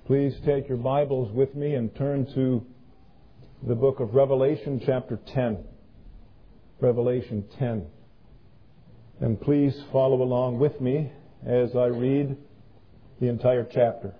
Please take your Bibles with me and turn to the book of Revelation chapter 10. Revelation 10. And please follow along with me as I read the entire chapter.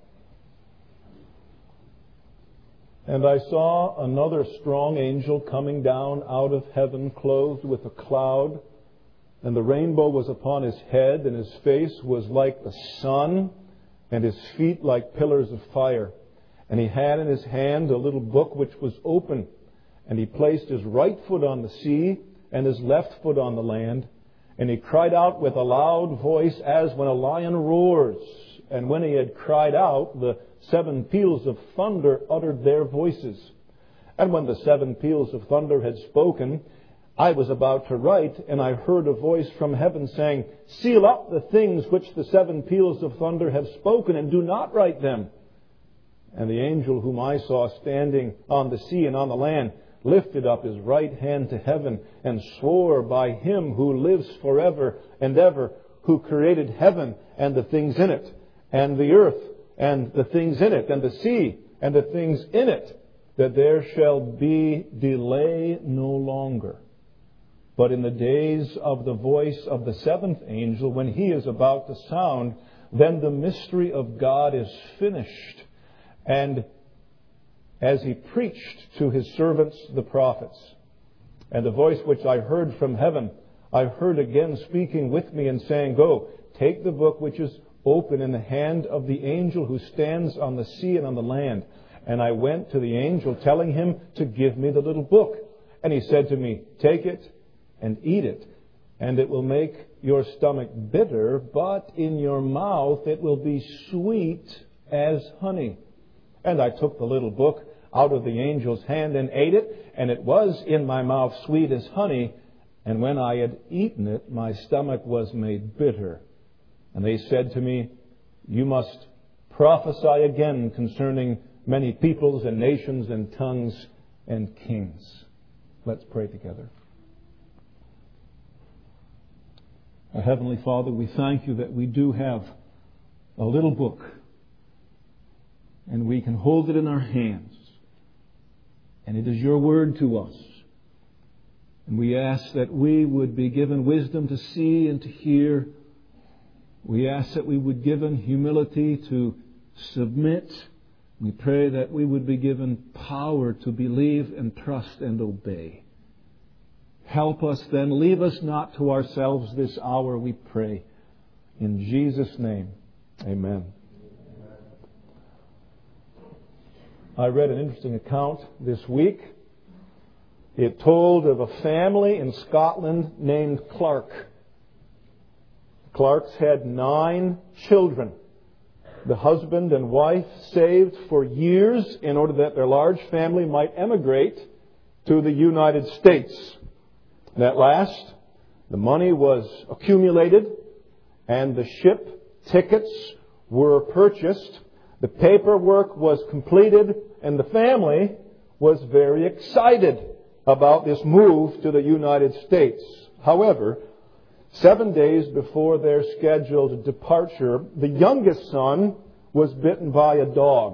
And I saw another strong angel coming down out of heaven, clothed with a cloud, and the rainbow was upon his head, and his face was like the sun, and his feet like pillars of fire. And he had in his hand a little book which was open, and he placed his right foot on the sea, and his left foot on the land. And he cried out with a loud voice, as when a lion roars. And when he had cried out, the 7 peals of thunder uttered their voices. And when the 7 peals of thunder had spoken, I was about to write, and I heard a voice from heaven saying, "Seal up the things which the 7 peals of thunder have spoken, and do not write them." And the angel whom I saw standing on the sea and on the land lifted up his right hand to heaven, and swore by him who lives forever and ever, who created heaven and the things in it, and the earth and the things in it, and the sea and the things in it, that there shall be delay no longer. But in the days of the voice of the 7th angel, when he is about to sound, then the mystery of God is finished. And as he preached to his servants, the prophets. And the voice which I heard from heaven, I heard again speaking with me and saying, "Go, take the book which is open in the hand of the angel who stands on the sea and on the land." And I went to the angel, telling him to give me the little book. And he said to me, "Take it and eat it, and it will make your stomach bitter, but in your mouth it will be sweet as honey." And I took the little book out of the angel's hand and ate it, and it was in my mouth sweet as honey. And when I had eaten it, my stomach was made bitter. And they said to me, "You must prophesy again concerning many peoples and nations and tongues and kings." Let's pray together. Our Heavenly Father, we thank you that we do have a little book, and we can hold it in our hands, and it is your word to us. And we ask that we would be given wisdom to see and to hear. We ask that we would be given humility to submit. We pray that we would be given power to believe and trust and obey. Help us then. Leave us not to ourselves this hour, we pray. In Jesus' name, amen. I read an interesting account this week. It told of a family in Scotland named Clark. Clarks had 9 children. The husband and wife saved for years in order that their large family might emigrate to the United States. And at last, the money was accumulated and the ship tickets were purchased. The paperwork was completed, and the family was very excited about this move to the United States. However, 7 days before their scheduled departure, the youngest son was bitten by a dog.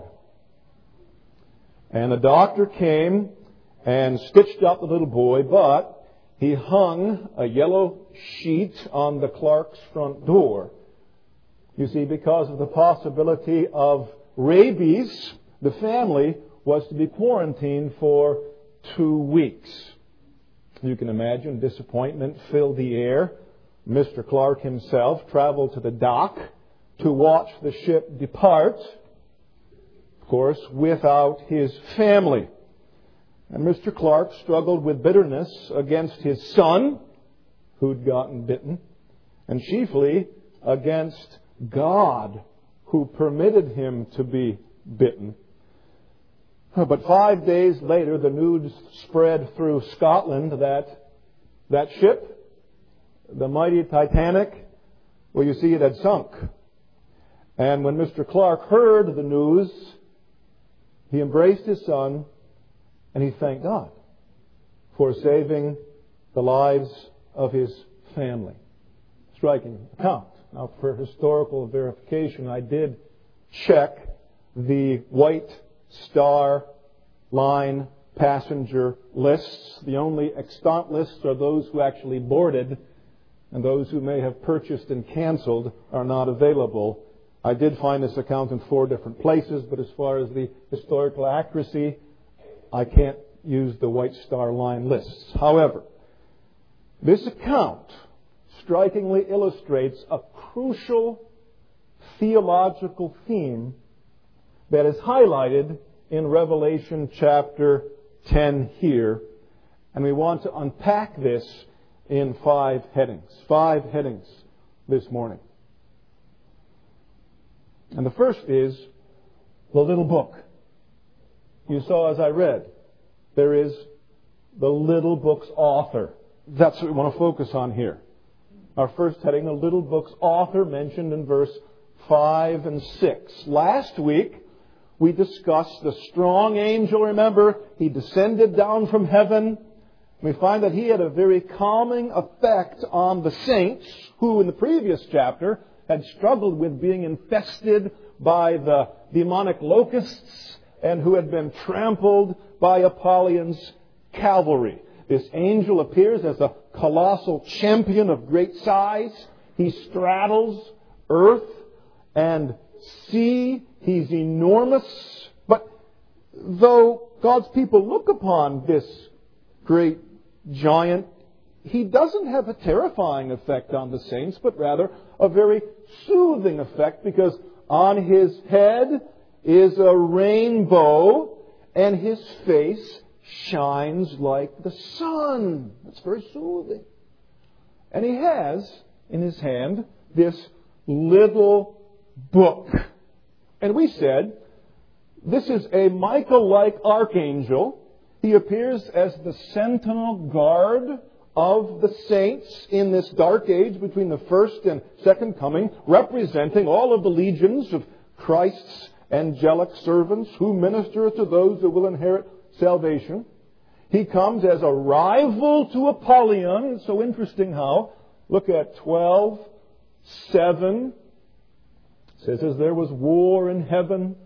And the doctor came and stitched up the little boy, but he hung a yellow sheet on the Clark's front door. You see, because of the possibility of rabies, the family was to be quarantined for 2 weeks. You can imagine disappointment filled the air. Mr. Clark himself traveled to the dock to watch the ship depart, of course, without his family. And Mr. Clark struggled with bitterness against his son, who'd gotten bitten, and chiefly against God, who permitted him to be bitten. But 5 days later, the news spread through Scotland that ship, the mighty Titanic, well, you see, it had sunk. And when Mr. Clark heard the news, he embraced his son, and he thanked God for saving the lives of his family. Striking account. Now, for historical verification, I did check the White Star Line passenger lists. The only extant lists are those who actually boarded, and those who may have purchased and canceled are not available. I did find this account in 4 different places, but as far as the historical accuracy, I can't use the White Star Line lists. However, this account strikingly illustrates a crucial theological theme that is highlighted in Revelation chapter 10 here. And we want to unpack this in 5 headings. 5 headings this morning. And the first is the little book. You saw as I read, there is the little book's author. That's what we want to focus on here. Our first heading, the little book's author, mentioned in verse 5 and 6. Last week, we discussed the strong angel. Remember, he descended down from heaven. We find that he had a very calming effect on the saints who, in the previous chapter, had struggled with being infested by the demonic locusts and who had been trampled by Apollyon's cavalry. This angel appears as a colossal champion of great size. He straddles earth and sea. He's enormous. But though God's people look upon this great giant, he doesn't have a terrifying effect on the saints, but rather a very soothing effect, because on his head is a rainbow and his face shines like the sun. It's very soothing. And he has in his hand this little book. And we said, this is a Michael-like archangel. He appears as the sentinel guard of the saints in this dark age between the first and second coming, representing all of the legions of Christ's angelic servants who minister to those who will inherit salvation. He comes as a rival to Apollyon. It's so interesting how, look at 12:7. It says, as there was war in heaven,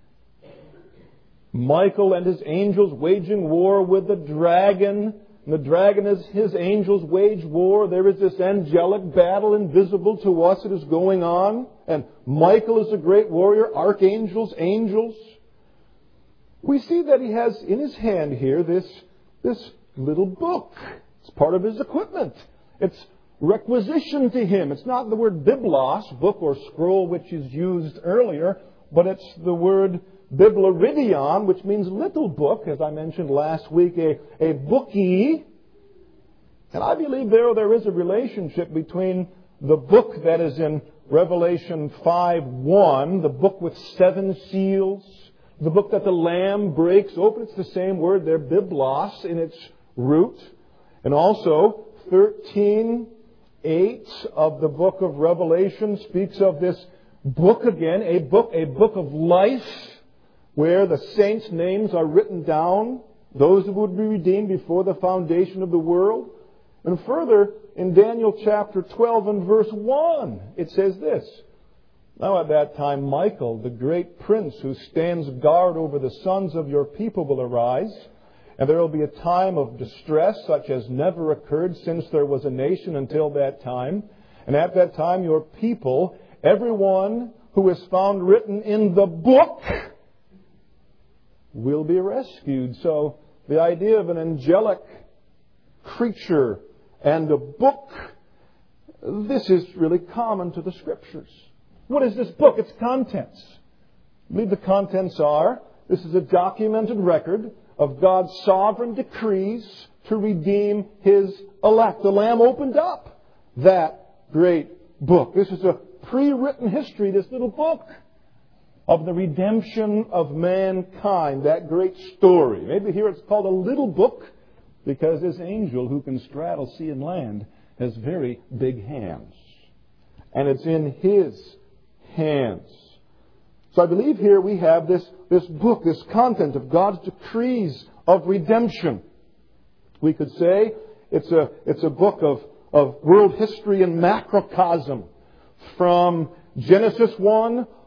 Michael and his angels waging war with the dragon. And the dragon as his angels wage war. There is this angelic battle invisible to us. It is going on. And Michael is a great warrior. Archangels, angels. We see that he has in his hand here this little book. It's part of his equipment. It's requisition to him. It's not the word biblos, book or scroll, which is used earlier, but it's the word biblaridion, which means little book, as I mentioned last week, a bookie. And I believe there is a relationship between the book that is in Revelation 5:1, the book with 7 seals, the book that the Lamb breaks open. It's the same word there, biblos, in its root. And also 13:8 of the book of Revelation speaks of this book again, a book of life, where the saints' names are written down, those who would be redeemed before the foundation of the world. And further, in Daniel chapter 12 and verse 1, it says this, now at that time Michael, the great prince who stands guard over the sons of your people, will arise, and there will be a time of distress such as never occurred since there was a nation until that time. And at that time your people, everyone who is found written in the book, will be rescued. So the idea of an angelic creature and a book, this is really common to the Scriptures. What is this book? Its contents. I believe the contents are, this is a documented record of God's sovereign decrees to redeem His elect. The Lamb opened up that great book. This is a pre-written history, this little book, of the redemption of mankind, that great story. Maybe here it's called a little book because this angel who can straddle sea and land has very big hands. And it's in his hands. So I believe here we have this book, this content of God's decrees of redemption. We could say it's a book of world history and macrocosm from Genesis 1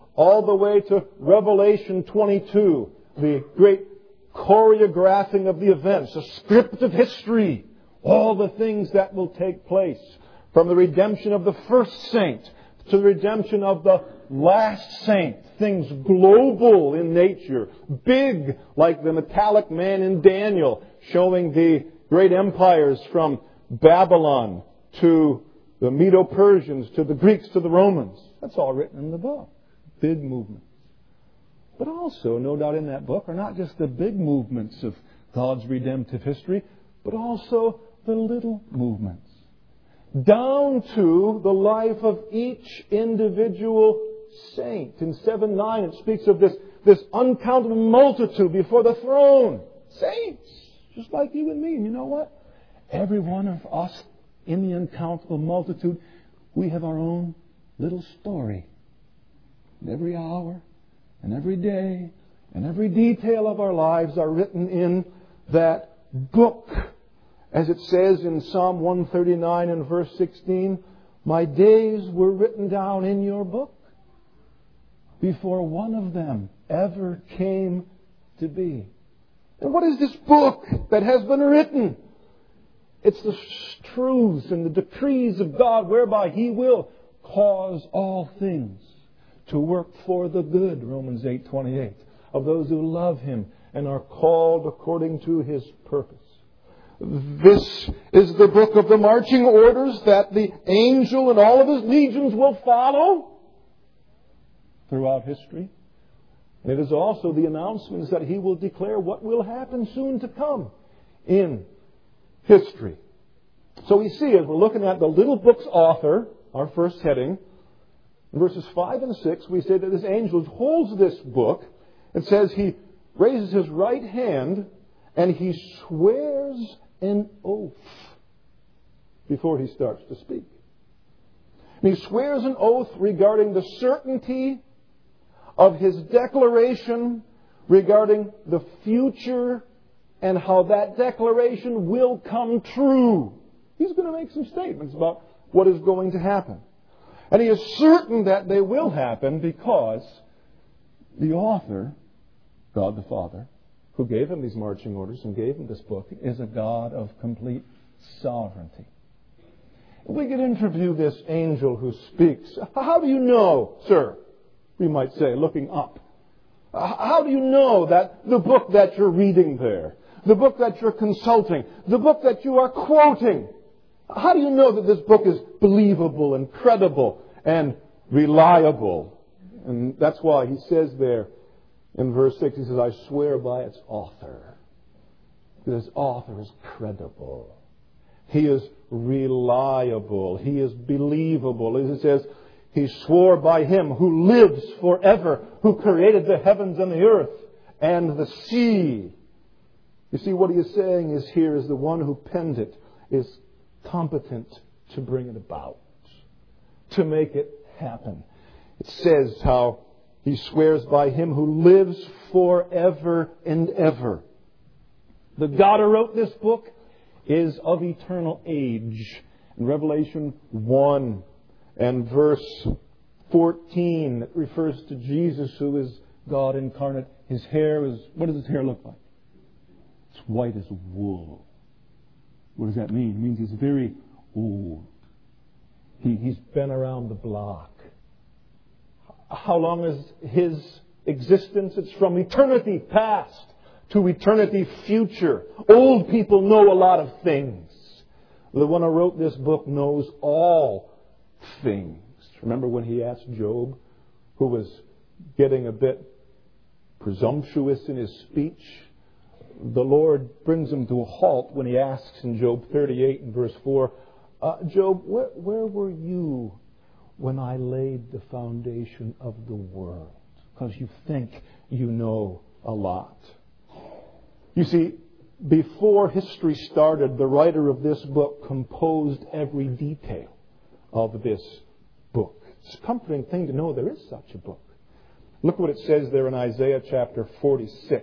all the way to Revelation 22, the great choreographing of the events, a script of history, all the things that will take place, from the redemption of the first saint to the redemption of the last saint, things global in nature, big like the metallic man in Daniel, showing the great empires from Babylon to the Medo-Persians, to the Greeks, to the Romans. That's all written in the book. Big movements. But also, no doubt in that book, are not just the big movements of God's redemptive history, but also the little movements. Down to the life of each individual saint. In 7:9 it speaks of this uncountable multitude before the throne. Saints, just like you and me. And you know what? Every one of us in the uncountable multitude, we have our own little story. And every hour and every day and every detail of our lives are written in that book. As it says in Psalm 139 and verse 16, my days were written down in your book before one of them ever came to be. And what is this book that has been written? It's the truths and the decrees of God whereby He will cause all things to work for the good, Romans 8:28, of those who love Him and are called according to His purpose. This is the book of the marching orders that the angel and all of his legions will follow throughout history. And it is also the announcements that He will declare what will happen soon to come in history. So we see, as we're looking at the little book's author, our first heading, in verses 5 and 6, we say that this angel holds this book. It says he raises his right hand and he swears an oath before he starts to speak. And he swears an oath regarding the certainty of his declaration regarding the future and how that declaration will come true. He's going to make some statements about what is going to happen. And he is certain that they will happen because the author, God the Father, who gave him these marching orders and gave him this book, is a God of complete sovereignty. If we could interview this angel who speaks, how do you know, sir, we might say, looking up, how do you know that the book that you're reading there, the book that you're consulting, the book that you are quoting, how do you know that this book is believable and credible and reliable? And that's why he says there in verse 6, he says, I swear by its author. This author is credible. He is reliable. He is believable. As it says, he swore by Him who lives forever, who created the heavens and the earth and the sea. You see, what he is saying is here is the one who penned it is competent to bring it about, to make it happen. It says how he swears by Him who lives forever and ever. The God who wrote this book is of eternal age. In Revelation 1 and verse 14, it refers to Jesus, who is God incarnate. His hair is, what does his hair look like? It's white as wool. What does that mean? It means he's very old. He's been around the block. How long is his existence? It's from eternity past to eternity future. Old people know a lot of things. The one who wrote this book knows all things. Remember when he asked Job, who was getting a bit presumptuous in his speech? The Lord brings him to a halt when he asks in Job 38 and verse 4, Job, where were you when I laid the foundation of the world? Because you think you know a lot. You see, before history started, the writer of this book composed every detail of this book. It's a comforting thing to know there is such a book. Look what it says there in Isaiah chapter 46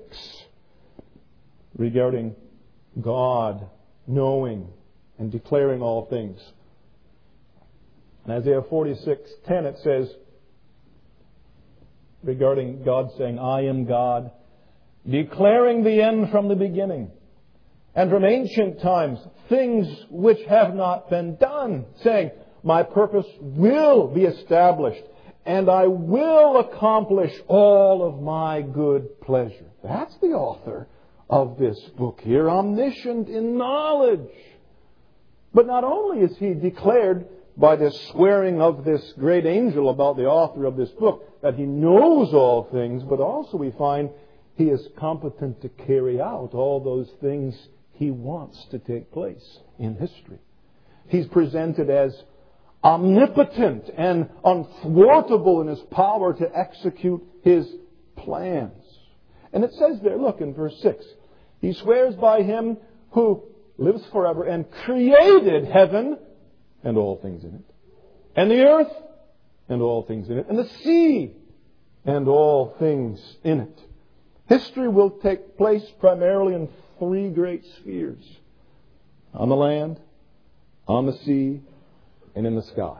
regarding God knowing and declaring all things. In Isaiah 46:10 it says, regarding God saying, I am God, declaring the end from the beginning, and from ancient times, things which have not been done, saying, my purpose will be established, and I will accomplish all of my good pleasure. That's the author of this book here, omniscient in knowledge. But not only is he declared by this swearing of this great angel about the author of this book that he knows all things, but also we find he is competent to carry out all those things he wants to take place in history. He's presented as omnipotent and unthwartable in his power to execute his plans. And it says there, look in verse 6, he swears by him who lives forever and created heaven and all things in it, and the earth and all things in it, and the sea and all things in it. History will take place primarily in three great spheres: on the land, on the sea, and in the sky.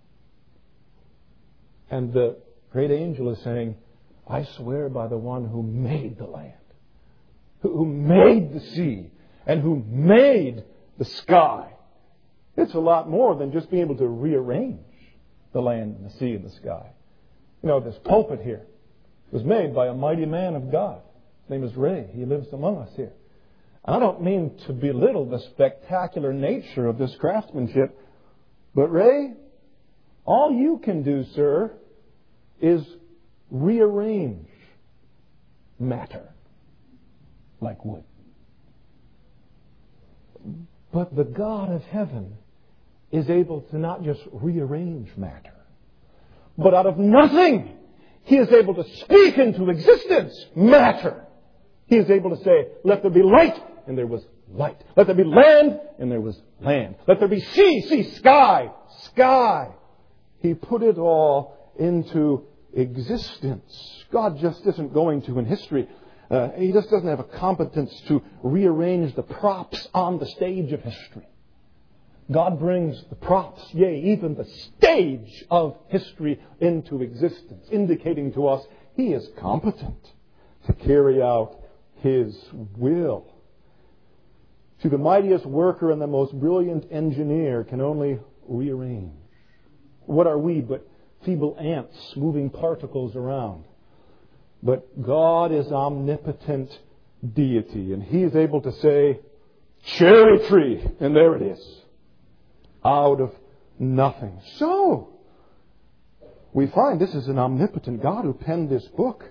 And the great angel is saying, I swear by the one who made the land, who made the sea, and who made the sky. It's a lot more than just being able to rearrange the land and the sea and the sky. You know, this pulpit here was made by a mighty man of God. His name is Ray. He lives among us here. And I don't mean to belittle the spectacular nature of this craftsmanship, but Ray, all you can do, sir, is rearrange matter like wood. But the God of heaven is able to not just rearrange matter, but out of nothing, He is able to speak into existence matter. He is able to say, let there be light, and there was light. Let there be land, and there was land. Let there be sea, sky, sky. He put it all into existence. God just isn't going to, in history, He just doesn't have a competence to rearrange the props on the stage of history. God brings the props, yea, even the stage of history into existence, indicating to us He is competent to carry out His will. See, the mightiest worker and the most brilliant engineer can only rearrange. What are we but feeble ants moving particles around? But God is omnipotent deity, and He is able to say, cherry tree, and there it is, out of nothing. So, we find this is an omnipotent God who penned this book.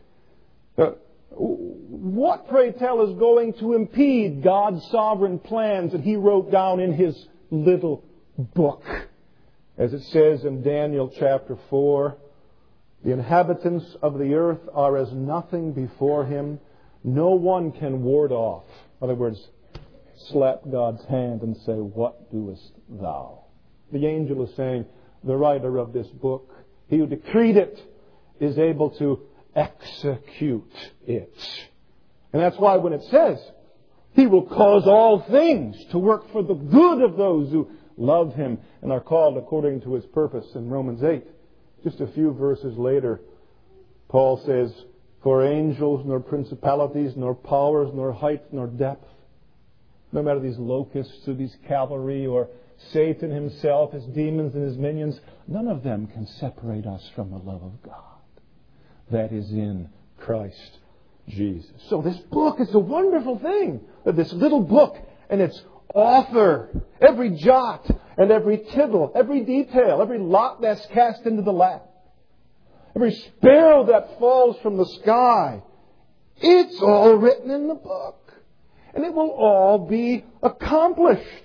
What, pray tell, is going to impede God's sovereign plans that He wrote down in His little book? As it says in Daniel chapter 4, the inhabitants of the earth are as nothing before Him. No one can ward off. In other words, slap God's hand and say, what doest thou? The angel is saying, the writer of this book, He who decreed it, is able to execute it. And that's why when it says, He will cause all things to work for the good of those who love Him and are called according to His purpose in Romans 8. Just a few verses later, Paul says, for angels, nor principalities, nor powers, nor height, nor depth, no matter these locusts or these cavalry or Satan himself, his demons and his minions, none of them can separate us from the love of God that is in Christ Jesus. So this book is a wonderful thing. This little book and its author, every jot and every tittle, every detail, every lot that's cast into the lap, every sparrow that falls from the sky, it's all written in the book. And it will all be accomplished.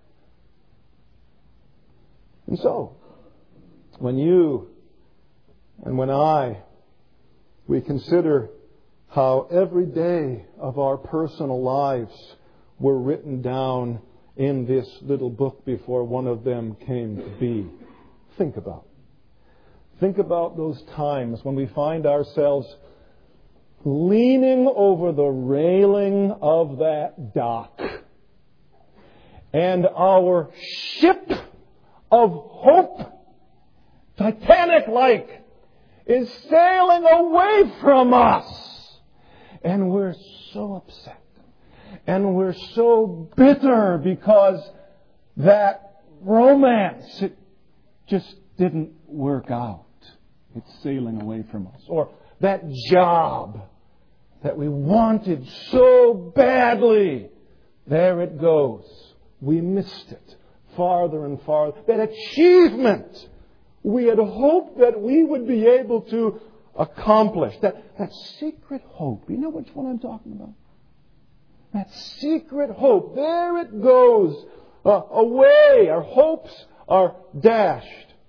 And so, when you and when we consider how every day of our personal lives were written down in this little book before one of them came to be. Think about those times when we find ourselves leaning over the railing of that dock, and our ship of hope, Titanic-like, is sailing away from us. And we're so upset. And we're so bitter because that romance, it just didn't work out. It's sailing away from us. Or that job that we wanted so badly, there it goes. We missed it farther and farther. That achievement we had hoped that we would be able to accomplish. That secret hope. You know which one I'm talking about? That secret hope. There it goes. Away. Our hopes are dashed.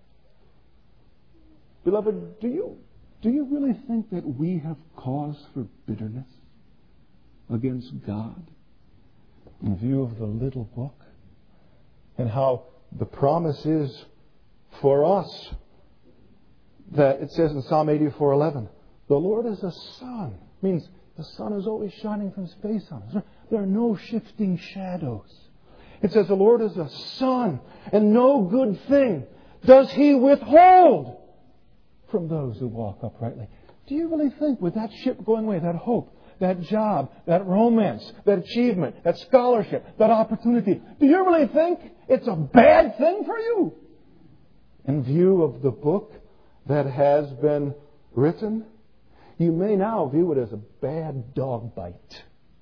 Beloved, do you really think that we have cause for bitterness against God in view of the little book? And how the promise is for us that it says in Psalm 84:11, the Lord is a sun. It means the sun is always shining from His face on us. There are no shifting shadows. It says the Lord is a sun, and no good thing does He withhold from those who walk uprightly. Do you really think with that ship going away, that hope, that job, that romance, that achievement, that scholarship, that opportunity, do you really think it's a bad thing for you? In view of the book that has been written, you may now view it as a bad dog bite.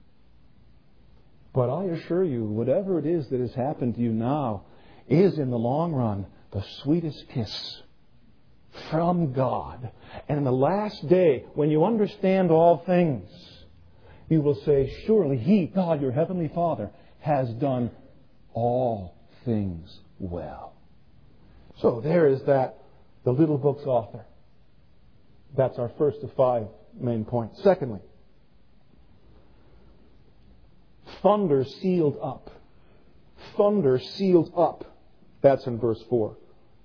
But I assure you, whatever it is that has happened to you now is in the long run the sweetest kiss from God. And in the last day, when you understand all things, you will say, surely He, God, your Heavenly Father, has done all things well. So there is that, the little book's author. That's our first of 5 main points. Secondly, thunder sealed up. Thunder sealed up. That's in verse 4.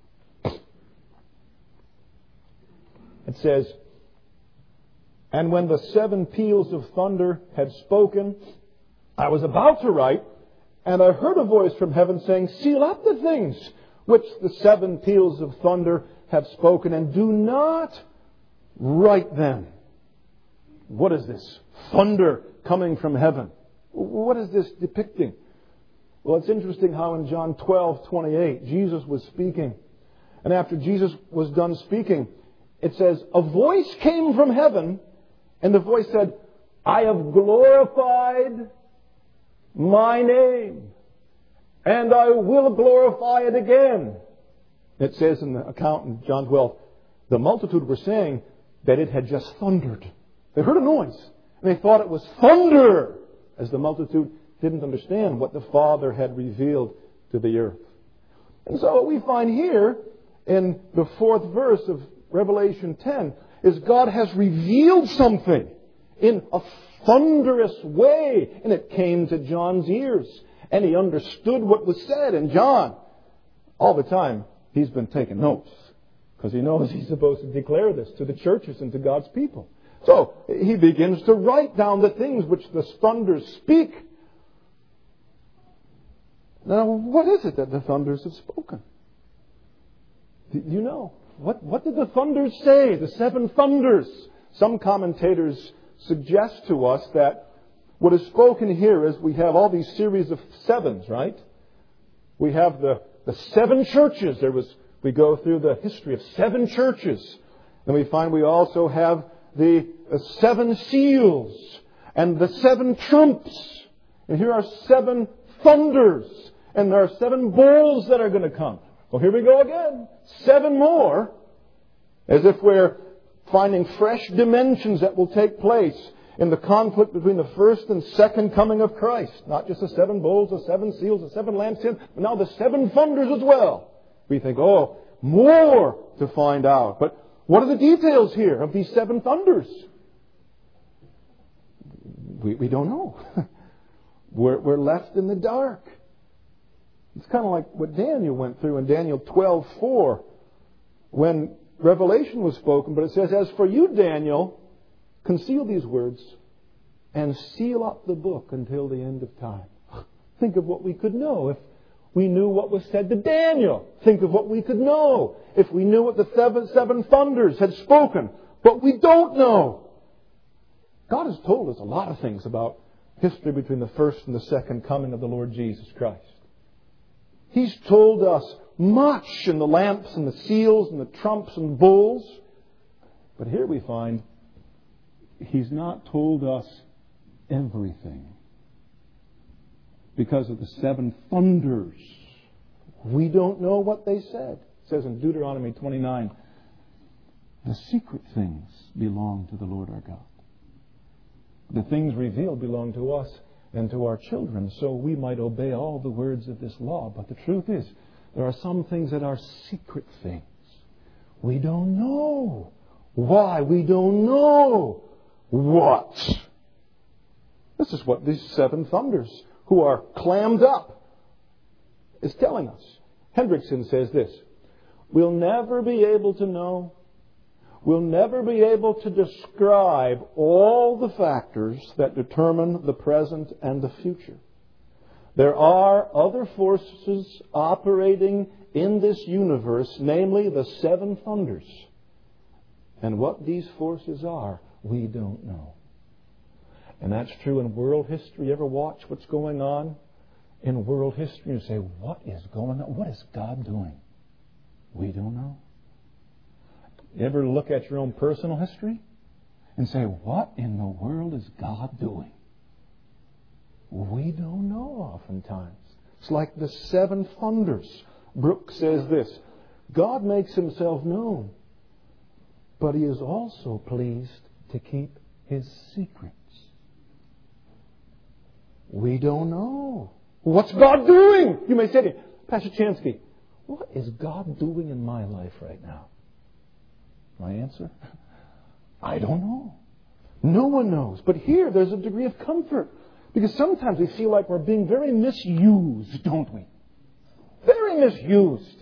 It says, and when the 7 peals of thunder had spoken, I was about to write, and I heard a voice from heaven saying, seal up the things which the 7 peals of thunder have spoken, and do not write them. What is this? Thunder coming from heaven. What is this depicting? Well, it's interesting how in John 12:28, Jesus was speaking. And after Jesus was done speaking, it says, a voice came from heaven, and the voice said, I have glorified my name, and I will glorify it again. It says in the account in John 12, the multitude were saying that it had just thundered. They heard a noise, and they thought it was thunder, as the multitude didn't understand what the Father had revealed to the earth. And so what we find here in the 4th verse of Revelation 10 is God has revealed something in a thunderous way, and it came to John's ears, and he understood what was said. And John, all the time, he's been taking notes because he knows he's supposed to declare this to the churches and to God's people. So he begins to write down the things which the thunders speak. Now, what is it that the thunders have spoken? Do you know? What did the thunders say? The 7 thunders. Some commentators suggest to us that what is spoken here is we have all these series of 7s, right? We have the 7 churches. We go through the history of 7 churches. And we find we also have the 7 seals and the 7 trumps. And here are 7 thunders. And there are 7 bowls that are going to come. Well, here we go again. 7 more. As if we're finding fresh dimensions that will take place in the conflict between the first and second coming of Christ. Not just the 7 bowls, the 7 seals, the 7 lampstands, but now the 7 thunders as well. We think, more to find out. But what are the details here of these 7 thunders? We don't know. We're left in the dark. It's kind of like what Daniel went through in Daniel 12:4 when Revelation was spoken. But it says, as for you, Daniel, conceal these words and seal up the book until the end of time. Think of what we could know if we knew what was said to Daniel, think of what we could know. If we knew what the seven thunders had spoken, but we don't know. God has told us a lot of things about history between the first and the second coming of the Lord Jesus Christ. He's told us much in the lamps and the seals and the trumps and bowls. But here we find He's not told us everything. Because of the seven thunders, we don't know what they said. It says in Deuteronomy 29, the secret things belong to the Lord our God. The things revealed belong to us and to our children, so we might obey all the words of this law. But the truth is, there are some things that are secret things. We don't know. Why? We don't know what. This is what these seven thunders, who are clammed up, is telling us. Hendrickson says this: we'll never be able to know, we'll never be able to describe all the factors that determine the present and the future. There are other forces operating in this universe, namely the seven thunders. And what these forces are, we don't know. And that's true in world history. You ever watch what's going on in world history and say, what is going on? What is God doing? We don't know. You ever look at your own personal history and say, what in the world is God doing? We don't know oftentimes. It's like the seven thunders. Brooks says this: God makes Himself known, but He is also pleased to keep His secrets. We don't know. What's God doing? You may say to me, Pastor Chansky, what is God doing in my life right now? My answer? I don't know. No one knows. But here there's a degree of comfort. Because sometimes we feel like we're being very misused, don't we? Very misused.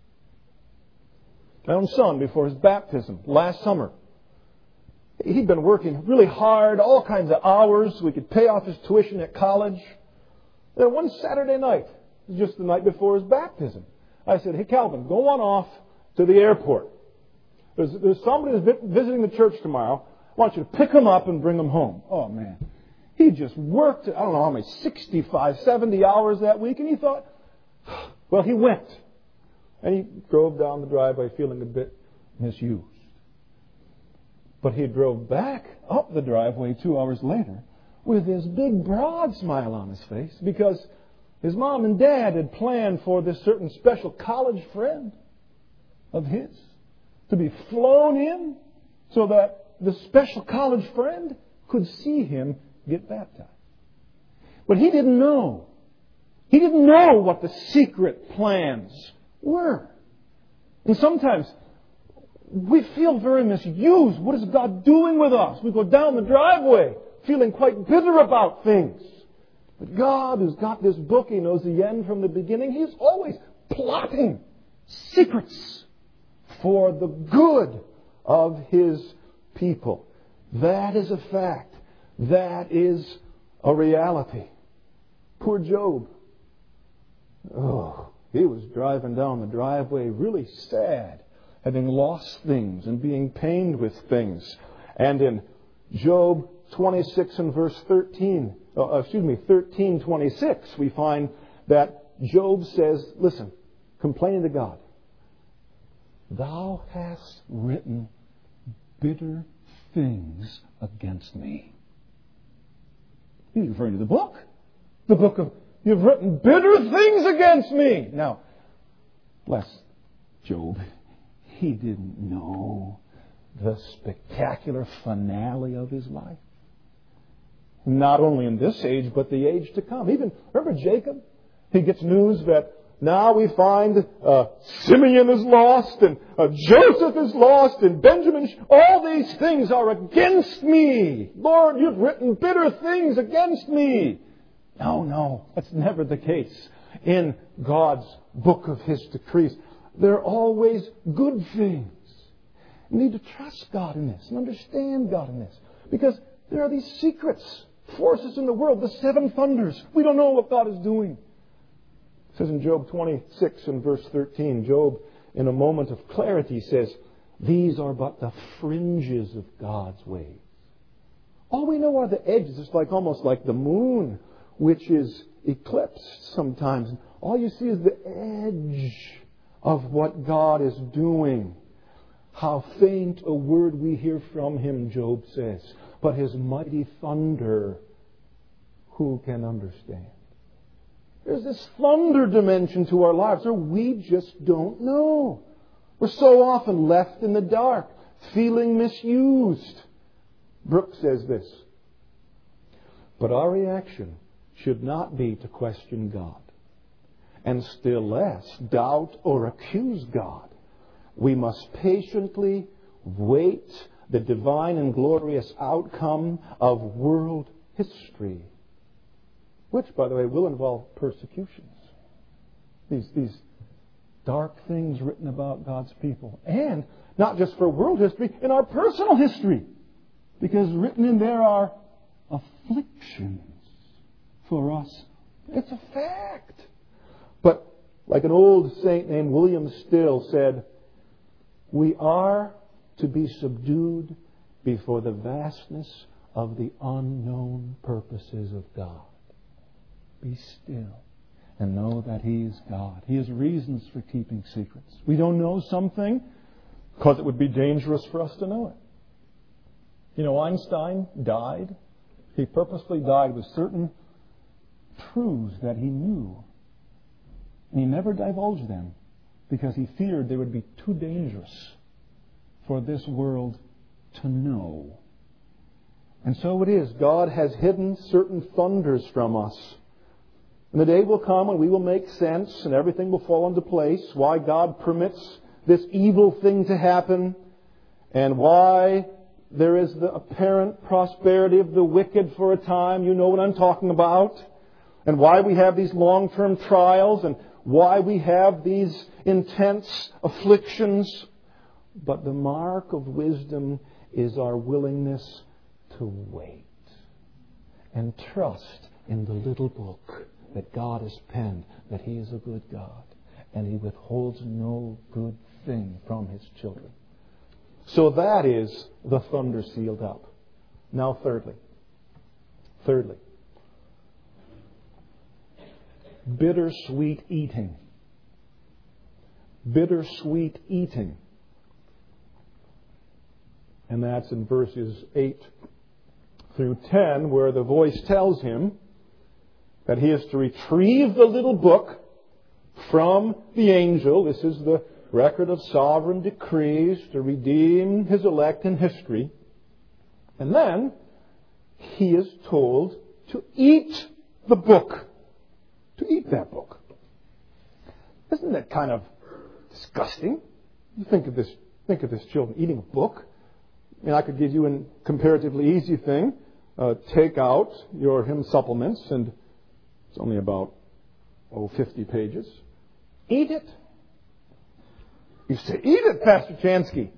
My own son, before his baptism last summer, he'd been working really hard, all kinds of hours so we could pay off his tuition at college. Then one Saturday night, just the night before his baptism, I said, hey, Calvin, go on off to the airport. There's somebody who's visiting the church tomorrow. I want you to pick him up and bring him home. Oh, man. He just worked, I don't know how many, 65, 70 hours that week. And he thought, well, he went. And he drove down the driveway feeling a bit misused. But he drove back up the driveway 2 hours later with this big, broad smile on his face because his mom and dad had planned for this certain special college friend of his to be flown in so that the special college friend could see him get baptized. But he didn't know. He didn't know what the secret plans were. And sometimes we feel very misused. What is God doing with us? We go down the driveway feeling quite bitter about things. But God, who's got this book, He knows the end from the beginning. He's always plotting secrets for the good of His people. That is a fact. That is a reality. Poor Job. Oh, he was driving down the driveway really sad, having lost things and being pained with things. And in Job 26 and verse 13:26, we find that Job says, listen, complaining to God, Thou hast written bitter things against me. He's referring to the book. The book of, you've written bitter things against me. Now, bless Job. He didn't know the spectacular finale of his life. Not only in this age, but the age to come. Even, remember Jacob? He gets news that now we find Simeon is lost, and Joseph is lost, and Benjamin. All these things are against me. Lord, you've written bitter things against me. No, that's never the case in God's book of His decrees. They're always good things. You need to trust God in this and understand God in this. Because there are these secrets, forces in the world, the seven thunders. We don't know what God is doing. It says in Job 26 and verse 13, Job, in a moment of clarity, says, "These are but the fringes of God's ways." All we know are the edges. It's like almost like the moon, which is eclipsed sometimes. All you see is the edge of what God is doing. How faint a word we hear from Him, Job says. But His mighty thunder, who can understand? There's this thunder dimension to our lives, or we just don't know. We're so often left in the dark, feeling misused. Brooks says this, "But our reaction should not be to question God, and still less doubt or accuse God. We must patiently wait the divine and glorious outcome of world history," which, by the way, will involve persecutions. These dark things written about God's people. And not just for world history, in our personal history. Because written in there are afflictions for us. It's a fact. But like an old saint named William Still said, we are to be subdued before the vastness of the unknown purposes of God. Be still and know that He is God. He has reasons for keeping secrets. We don't know something because it would be dangerous for us to know it. You know, Einstein died. He purposely died with certain truths that he knew. And he never divulged them because he feared they would be too dangerous for this world to know. And so it is. God has hidden certain thunders from us. And the day will come when we will make sense and everything will fall into place. Why God permits this evil thing to happen, and why there is the apparent prosperity of the wicked for a time. You know what I'm talking about. And why we have these long-term trials, and why we have these intense afflictions. But the mark of wisdom is our willingness to wait and trust in the little book that God has penned, that He is a good God and He withholds no good thing from His children. So that is the thunder sealed up. Now thirdly, bittersweet eating. Bittersweet eating. And that's in verses 8 through 10, where the voice tells him that he is to retrieve the little book from the angel. This is the record of sovereign decrees to redeem His elect in history. And then he is told to eat the book. To eat that book. Isn't that kind of disgusting? You think of this, children eating a book. I mean, I could give you a comparatively easy thing. Take out your hymn supplements, and it's only about 50 pages. Eat it. You say, eat it, Pastor Chansky.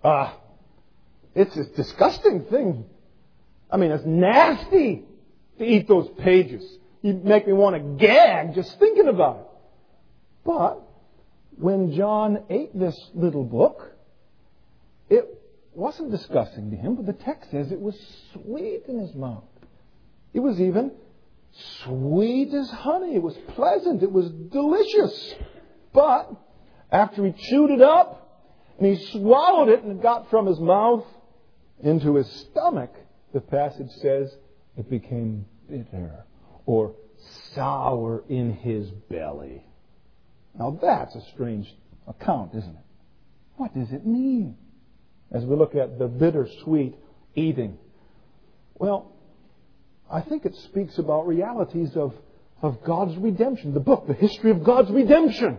It's a disgusting thing. I mean, it's nasty to eat those pages. You make me want to gag just thinking about it. But when John ate this little book, it wasn't disgusting to him, but the text says it was sweet in his mouth. It was even sweet as honey. It was pleasant. It was delicious. But after he chewed it up and he swallowed it and it got from his mouth into his stomach, the passage says it became bitter or sour in his belly. Now that's a strange account, isn't it? What does it mean? As we look at the bittersweet eating. Well, I think it speaks about realities of God's redemption. The book, the history of God's redemption.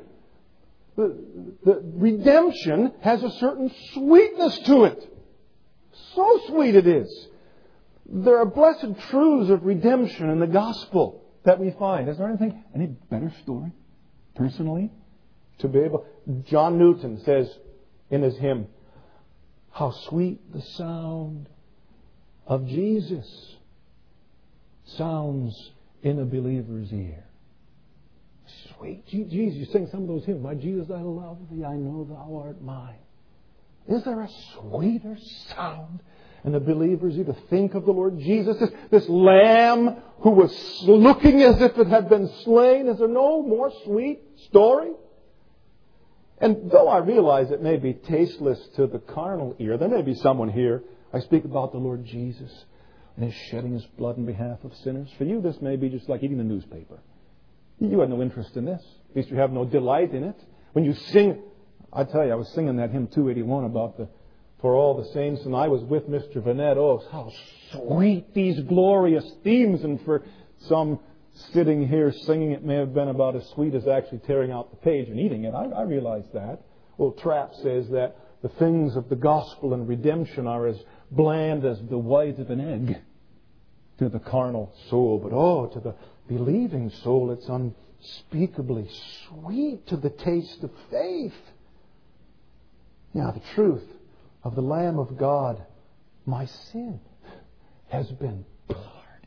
The redemption has a certain sweetness to it. So sweet it is. There are blessed truths of redemption in the gospel that we find. Is there any better story, personally, to be able... John Newton says in his hymn, "How sweet the sound of Jesus sounds in a believer's ear." Sweet Jesus. You sing some of those hymns. My Jesus, I love thee. I know thou art mine. Is there a sweeter sound in the believer's ear to think of the Lord Jesus, this Lamb who was looking as if it had been slain? Is there no more sweet story? And though I realize it may be tasteless to the carnal ear, there may be someone here. I speak about the Lord Jesus and His shedding His blood in behalf of sinners. For you, this may be just like eating the newspaper. You have no interest in this. At least you have no delight in it. When you sing, I tell you, I was singing that hymn 281 about For All the Saints, and I was with Mr. Vanette. Oh, how sweet these glorious themes. And for some sitting here singing, it may have been about as sweet as actually tearing out the page and eating it. I realize that. Old Trapp says that the things of the gospel and redemption are as bland as the white of an egg to the carnal soul. But to the believing soul, it's unspeakably sweet to the taste of faith. Yeah, the truth of the Lamb of God, my sin has been pardoned.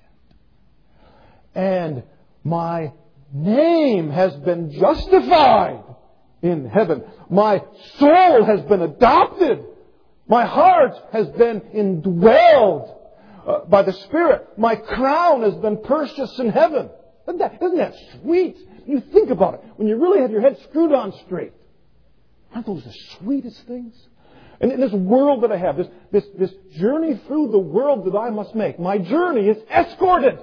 And my name has been justified in heaven. My soul has been adopted. My heart has been indwelled by the Spirit. My crown has been purchased in heaven. Isn't that sweet? You think about it. When you really have your head screwed on straight. Aren't those the sweetest things? And in this world that I have, this journey through the world that I must make, my journey is escorted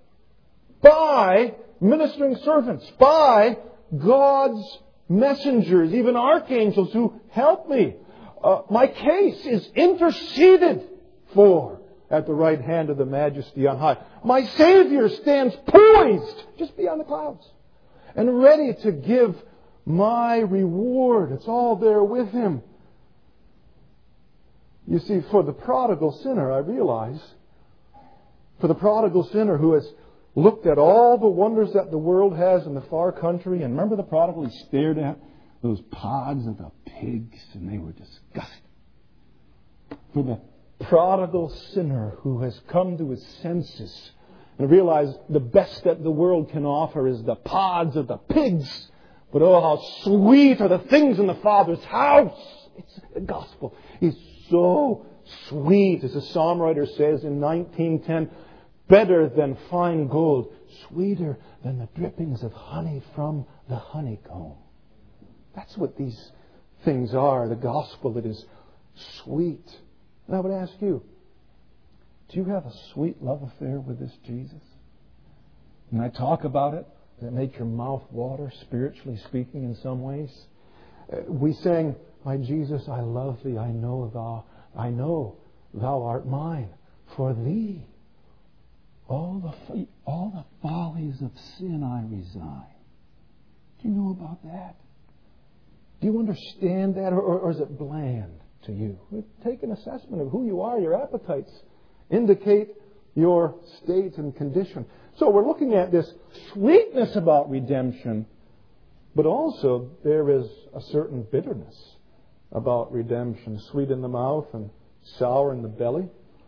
by ministering servants, by God's messengers, even archangels who help me. My case is interceded for at the right hand of the Majesty on high. My Savior stands poised just beyond the clouds and ready to give my reward. It's all there with Him. You see, for the prodigal sinner, I realize, for the prodigal sinner who has looked at all the wonders that the world has in the far country, and remember the prodigal, he stared at those pods of the pigs and they were disgusting. For the prodigal sinner who has come to his senses and realized the best that the world can offer is the pods of the pigs. But how sweet are the things in the Father's house. It's the gospel is so sweet. As the psalm writer says in 19:10, better than fine gold, sweeter than the drippings of honey from the honeycomb. That's what these things are. The gospel that is sweet. And I would ask you, do you have a sweet love affair with this Jesus? When I talk about it, does it make your mouth water, spiritually speaking, in some ways? We sang, my Jesus, I love thee, I know thou art mine. For thee, all the follies of sin I resign. Do you know about that? Do you understand that, or is it bland to you? Take an assessment of who you are. Your appetites indicate your state and condition. So we're looking at this sweetness about redemption, but also there is a certain bitterness about redemption. Sweet in the mouth and sour in the belly.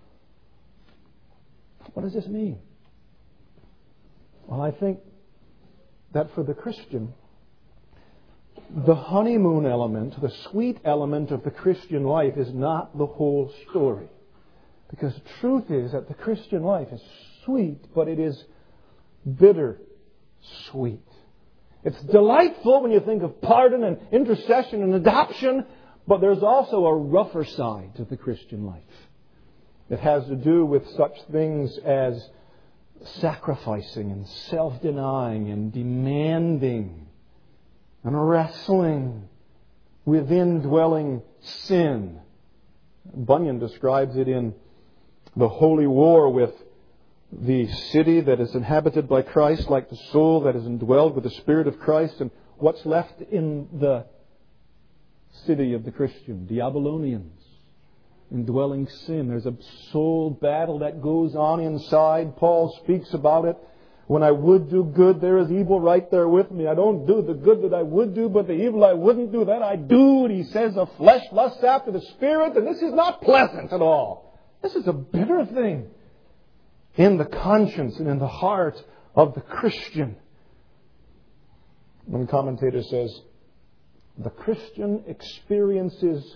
What does this mean? Well, I think that for the Christian, the honeymoon element, the sweet element of the Christian life is not the whole story. Because the truth is that the Christian life is sweet, but it is bitter sweet. It's delightful when you think of pardon and intercession and adoption, but there's also a rougher side to the Christian life. It has to do with such things as sacrificing and self-denying and demanding and wrestling with indwelling sin. Bunyan describes it in The Holy War with the city that is inhabited by Christ, like the soul that is indwelled with the Spirit of Christ, and what's left in the city of the Christian, the Babylonians, indwelling sin. There's a soul battle that goes on inside. Paul speaks about it. When I would do good, there is evil right there with me. I don't do the good that I would do, but the evil I wouldn't do, that I do. And he says the flesh lusts after the Spirit, and this is not pleasant at all. This is a bitter thing in the conscience and in the heart of the Christian. One commentator says, the Christian experiences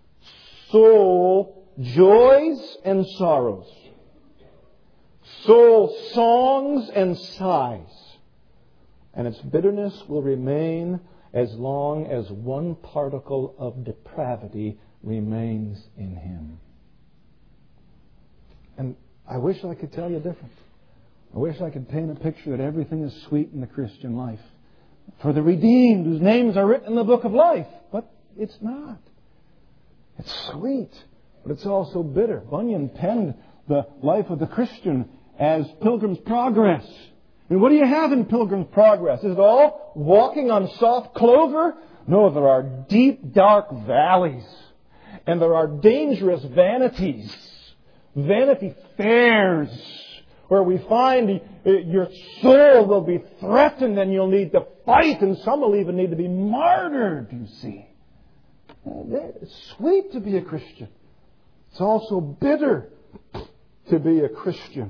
soul joys and sorrows, soul songs and sighs, and its bitterness will remain as long as one particle of depravity remains in him. And I wish I could tell you different. I wish I could paint a picture that everything is sweet in the Christian life for the redeemed whose names are written in the book of life. But it's not. It's sweet, but it's also bitter. Bunyan penned the life of the Christian as Pilgrim's Progress. And what do you have in Pilgrim's Progress? Is it all walking on soft clover? No, there are deep, dark valleys. And there are dangerous vanities. Vanity fairs, where we find your soul will be threatened and you'll need to fight, and some will even need to be martyred, you see. It's sweet to be a Christian. It's also bitter to be a Christian.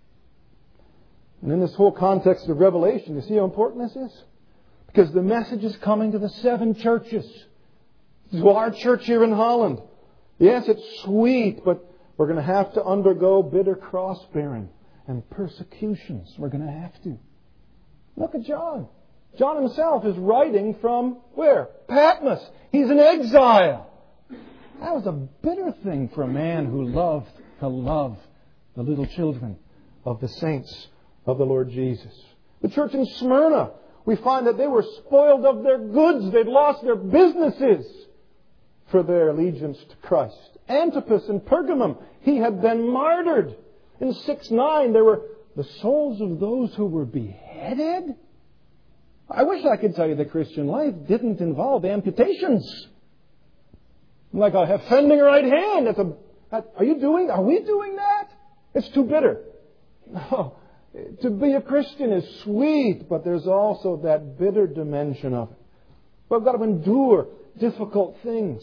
And in this whole context of Revelation, you see how important this is? Because the message is coming to the 7 churches. To our church here in Holland. Yes, it's sweet, but we're going to have to undergo bitter cross-bearing and persecutions. We're going to have to. Look at John. John himself is writing from where? Patmos. He's in exile. That was a bitter thing for a man who loved to love the little children of the saints of the Lord Jesus. The church in Smyrna, we find that they were spoiled of their goods. They'd lost their businesses for their allegiance to Christ. Antipas in Pergamum, he had been martyred. In 6:9, there were the souls of those who were beheaded. I wish I could tell you the Christian life didn't involve amputations. Like a offending right hand. Are we doing that? It's too bitter. No. To be a Christian is sweet, but there's also that bitter dimension of it. We've got to endure difficult things.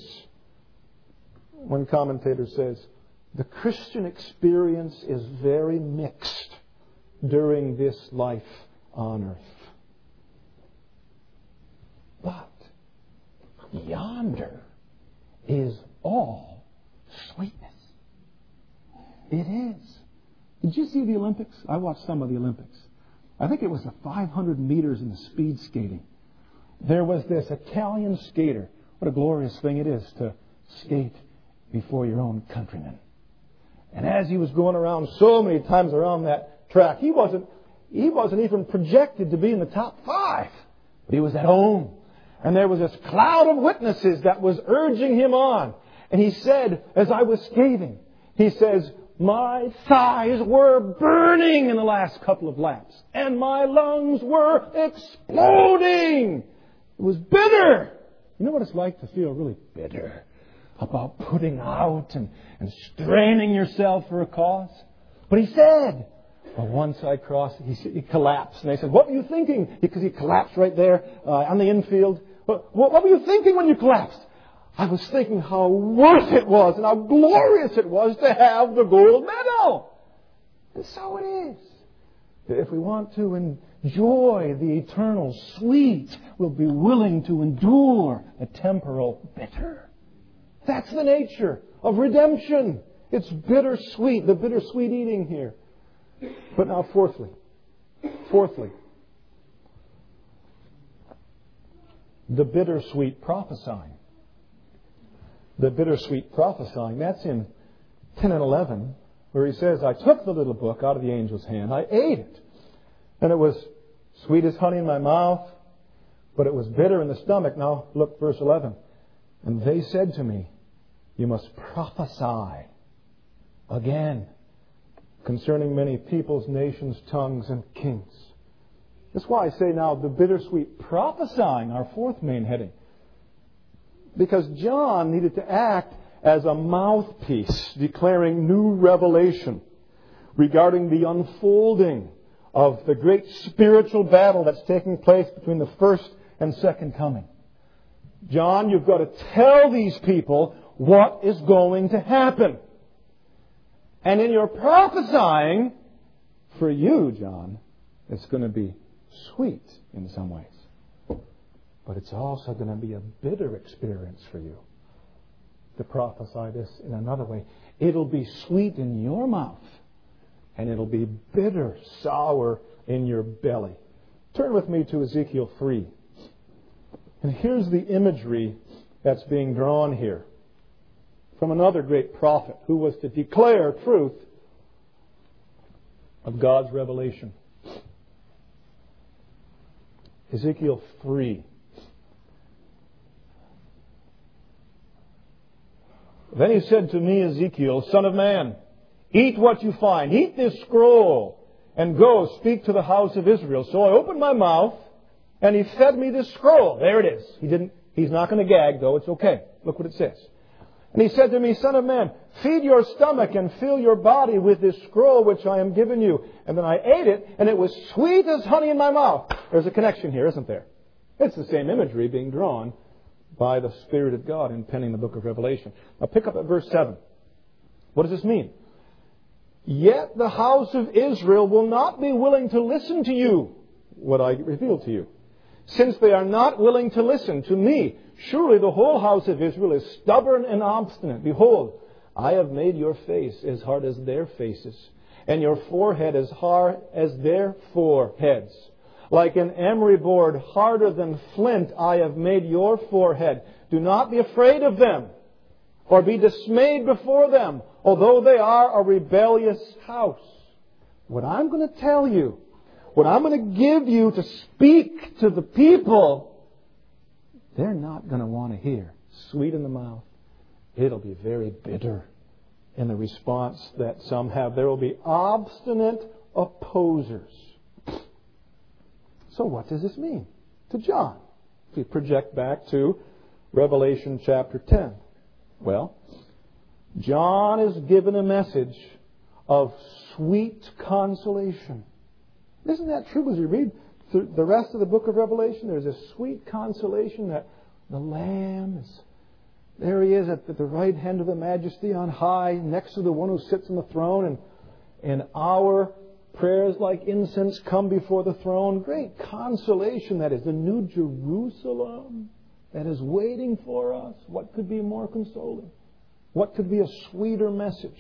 One commentator says, the Christian experience is very mixed during this life on earth. But yonder is all sweetness. It is. Did you see the Olympics? I watched some of the Olympics. I think it was the 500 meters in the speed skating. There was this Italian skater. What a glorious thing it is to skate before your own countrymen. And as he was going around so many times around that track, he wasn't even projected to be in the top 5. But he was at home. And there was this cloud of witnesses that was urging him on. And he said, as I was skating, he says, my thighs were burning in the last couple of laps. And my lungs were exploding. It was bitter. You know what it's like to feel really bitter about putting out and straining yourself for a cause? But he said, well, once I crossed, he collapsed. And they said, what were you thinking? Because he collapsed right there on the infield. What were you thinking when you collapsed? I was thinking how worth it was and how glorious it was to have the gold medal. And so it is. If we want to enjoy the eternal sweet, we'll be willing to endure the temporal bitter. That's the nature of redemption. It's bittersweet, the bittersweet eating here. But now fourthly, the bittersweet prophesying. The bittersweet prophesying. That's in 10 and 11, where he says, I took the little book out of the angel's hand. I ate it. And it was sweet as honey in my mouth, but it was bitter in the stomach. Now look, verse 11. And they said to me, you must prophesy again concerning many peoples, nations, tongues, and kings. That's why I say now the bittersweet prophesying, our fourth main heading. Because John needed to act as a mouthpiece declaring new revelation regarding the unfolding of the great spiritual battle that's taking place between the first and second coming. John, you've got to tell these people what is going to happen. And in your prophesying, for you, John, it's going to be sweet in some ways. But it's also going to be a bitter experience for you. To prophesy this in another way, it'll be sweet in your mouth, and it'll be bitter, sour in your belly. Turn with me to Ezekiel 3. And here's the imagery that's being drawn here from another great prophet who was to declare truth of God's revelation. Ezekiel 3. Then he said to me, Ezekiel, Son of man, eat what you find. Eat this scroll and go speak to the house of Israel. So I opened my mouth and he fed me this scroll. There it is. He's not going to gag, though. It's okay. Look what it says. And he said to me, Son of man, feed your stomach and fill your body with this scroll which I am giving you. And then I ate it, and it was sweet as honey in my mouth. There's a connection here, isn't there? It's the same imagery being drawn by the Spirit of God in penning the book of Revelation. Now pick up at verse 7. What does this mean? Yet the house of Israel will not be willing to listen to you, what I reveal to you. Since they are not willing to listen to me, surely the whole house of Israel is stubborn and obstinate. Behold, I have made your face as hard as their faces, and your forehead as hard as their foreheads. Like an emery board harder than flint, I have made your forehead. Do not be afraid of them, or be dismayed before them, although they are a rebellious house. What I'm going to tell you, what I'm going to give you to speak to the people, they're not going to want to hear. Sweet in the mouth. It'll be very bitter in the response that some have. There will be obstinate opposers. So what does this mean to John? If we project back to Revelation chapter 10. Well, John is given a message of sweet consolation. Isn't that true? As you read the rest of the book of Revelation, there's a sweet consolation that the Lamb is, there He is at the right hand of the Majesty on high, next to the one who sits on the throne, and our prayers like incense come before the throne. Great consolation that is. The new Jerusalem that is waiting for us. What could be more consoling? What could be a sweeter message?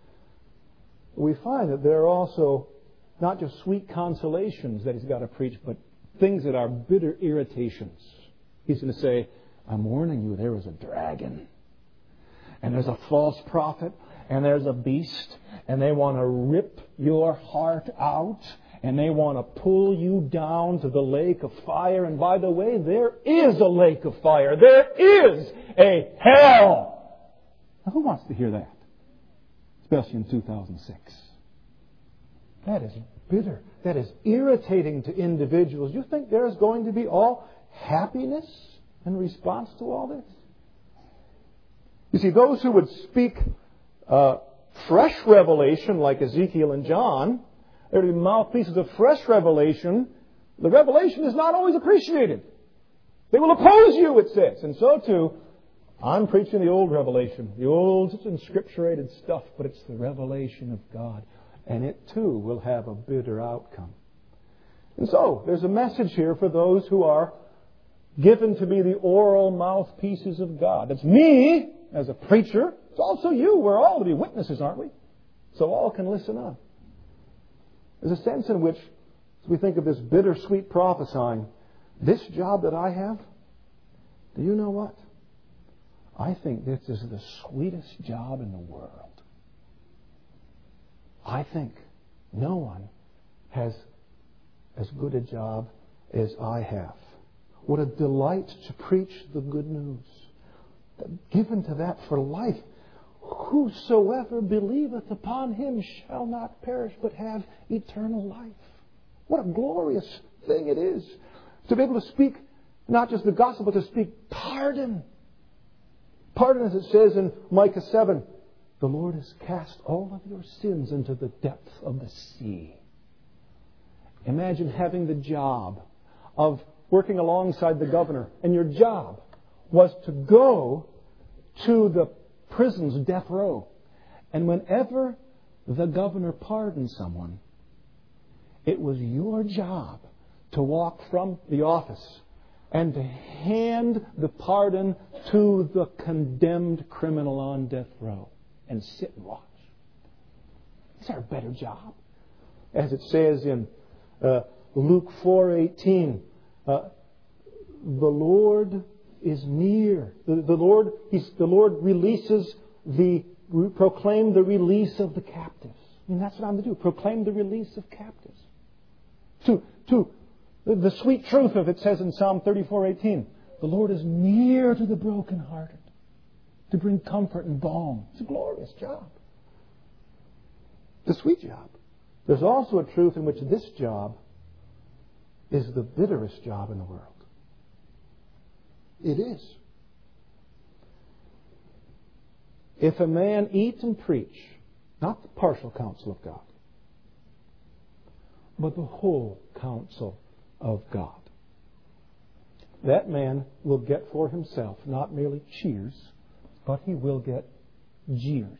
We find that there are also not just sweet consolations that He's got to preach, but things that are bitter irritations. He's going to say, I'm warning you, there is a dragon, and there's a false prophet, and there's a beast, and they want to rip your heart out, and they want to pull you down to the lake of fire. And by the way, there is a lake of fire. There is a hell. Now, who wants to hear that? Especially in 2006. That is bitter. That is irritating to individuals. You think there's going to be all happiness in response to all this? You see, those who would speak fresh revelation like Ezekiel and John, they're to be mouthpieces of fresh revelation. The revelation is not always appreciated. They will oppose you, it says. And so too, I'm preaching the old revelation, the old inscripturated stuff, but it's the revelation of God. And it too will have a bitter outcome. And so, there's a message here for those who are given to be the oral mouthpieces of God. It's me as a preacher. It's also you. We're all to be witnesses, aren't we? So all can listen up. There's a sense in which, as we think of this bittersweet prophesying, this job that I have, do you know what? I think this is the sweetest job in the world. I think no one has as good a job as I have. What a delight to preach the good news. Given to that for life. Whosoever believeth upon Him shall not perish, but have eternal life. What a glorious thing it is to be able to speak not just the gospel, but to speak pardon. Pardon, as it says in Micah 7, the Lord has cast all of your sins into the depths of the sea. Imagine having the job of working alongside the governor, and your job was to go to the prison's death row. And whenever the governor pardoned someone, it was your job to walk from the office and to hand the pardon to the condemned criminal on death row and sit and watch. Is there a better job? As it says in Luke 4:18, the Lord is near. The Lord proclaim the release of the captives. I mean, that's what I'm to do. Proclaim the release of captives. The sweet truth of it says in Psalm 34:18, the Lord is near to the brokenhearted, to bring comfort and balm. It's a glorious job. It's a sweet job. There's also a truth in which this job is the bitterest job in the world. It is. If a man eat and preach, not the partial counsel of God, but the whole counsel of God, that man will get for himself not merely cheers, but he will get jeers.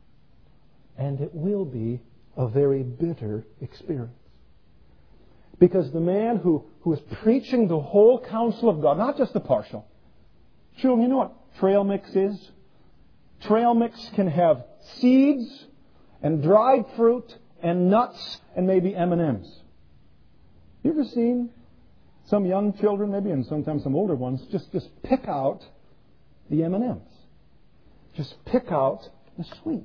And it will be a very bitter experience. Because the man who is preaching the whole counsel of God, not just the partial. Children, you know what trail mix is? Trail mix can have seeds and dried fruit and nuts and maybe M&Ms. You ever seen some young children, maybe, and sometimes some older ones, just pick out the M&Ms? Just pick out the sweet.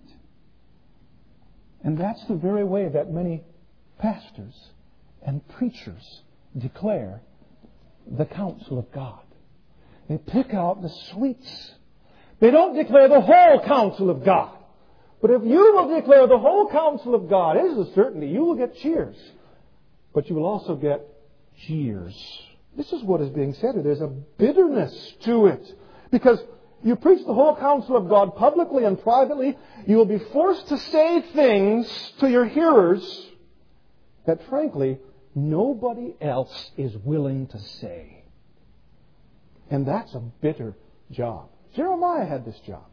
And that's the very way that many pastors and preachers declare the counsel of God. They pick out the sweets. They don't declare the whole counsel of God. But if you will declare the whole counsel of God, it is a certainty you will get cheers. But you will also get jeers. This is what is being said here. There's a bitterness to it. Because you preach the whole counsel of God publicly and privately, you will be forced to say things to your hearers that, frankly, nobody else is willing to say. And that's a bitter job. Jeremiah had this job.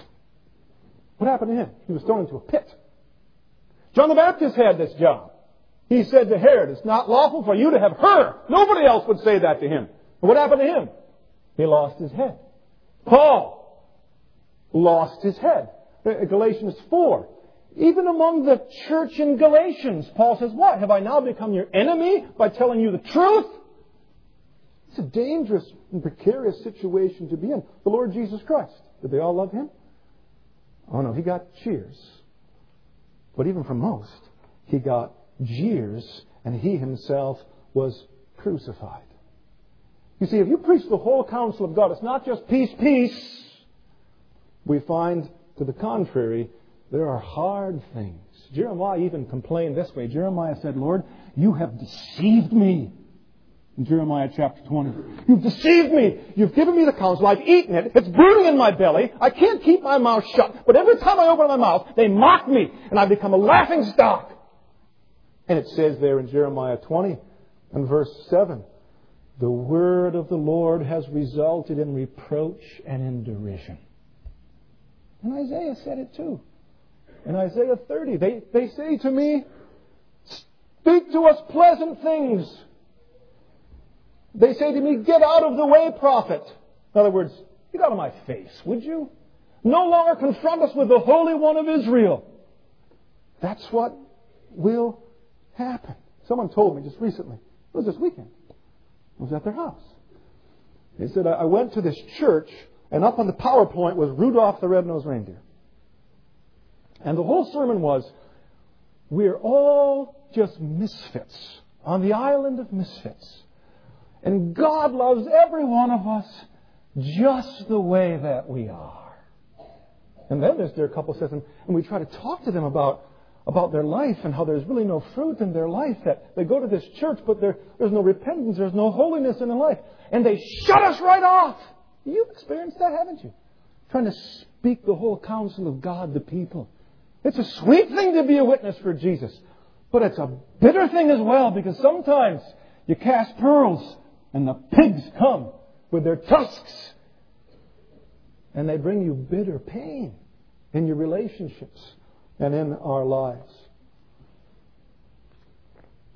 What happened to him? He was thrown into a pit. John the Baptist had this job. He said to Herod, it's not lawful for you to have her. Nobody else would say that to him. And what happened to him? He lost his head. Paul lost his head. Galatians 4. Even among the church in Galatians, Paul says, what? Have I now become your enemy by telling you the truth? It's a dangerous and precarious situation to be in. The Lord Jesus Christ, did they all love Him? Oh no, He got cheers. But even from most, He got jeers, and He Himself was crucified. You see, if you preach the whole counsel of God, it's not just peace, peace. We find, to the contrary, there are hard things. Jeremiah even complained this way. Jeremiah said, Lord, you have deceived me. In Jeremiah chapter 20. You've deceived me. You've given me the counsel. I've eaten it. It's burning in my belly. I can't keep my mouth shut. But every time I open my mouth, they mock me. And I become a laughing stock. And it says there in Jeremiah 20 and verse 7, the word of the Lord has resulted in reproach and in derision. And Isaiah said it too. In Isaiah 30, they say to me, speak to us pleasant things. They say to me, get out of the way, prophet. In other words, get out of my face, would you? No longer confront us with the Holy One of Israel. That's what will happen. Someone told me just recently. It was this weekend. I was at their house. They said, I went to this church, and up on the PowerPoint was Rudolph the Red-Nosed Reindeer. And the whole sermon was, we're all just misfits on the island of misfits. And God loves every one of us just the way that we are. And then their couple says, and we try to talk to them about their life and how there's really no fruit in their life, that they go to this church, but there's no repentance, there's no holiness in their life. And they shut us right off. You've experienced that, haven't you? Trying to speak the whole counsel of God to people. It's a sweet thing to be a witness for Jesus. But it's a bitter thing as well, because sometimes you cast pearls and the pigs come with their tusks. And they bring you bitter pain in your relationships and in our lives.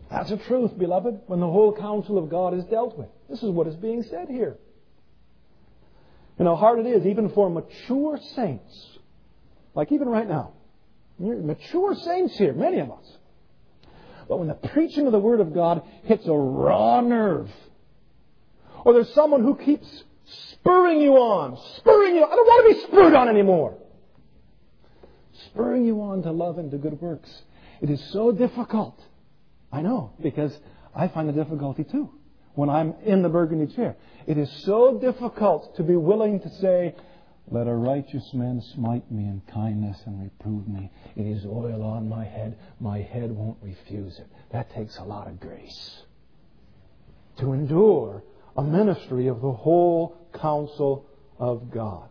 That's a truth, beloved, when the whole counsel of God is dealt with. This is what is being said here. And how hard it is, even for mature saints, like even right now. You're mature saints here, many of us. But when the preaching of the Word of God hits a raw nerve, or there's someone who keeps spurring you on. I don't want to be spurred on anymore. Spurring you on to love and to good works. It is so difficult. I know, because I find the difficulty too when I'm in the burgundy chair. It is so difficult to be willing to say, let a righteous man smite me in kindness and reprove me. It is oil on my head. My head won't refuse it. That takes a lot of grace. To endure a ministry of the whole counsel of God.